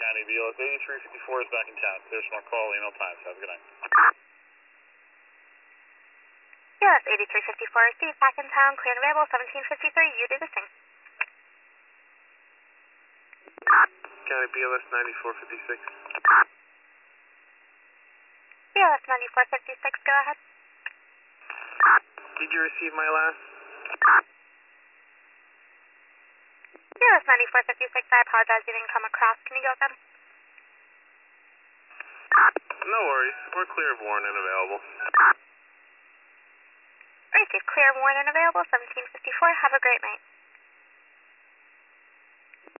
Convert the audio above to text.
County. BLS 8354 is back in town. Clear smart call, email times. Have a good night. BLS 8354, Steve back in town. Clear and available 1753. You do the same. County BLS 9456. BLS 9456, go ahead. Did you receive my last? BLS 9456, I apologize you didn't come across. Can you go again? No worries. We're clear of Warren and available. Received clear, warn and available 1754. Have a great night.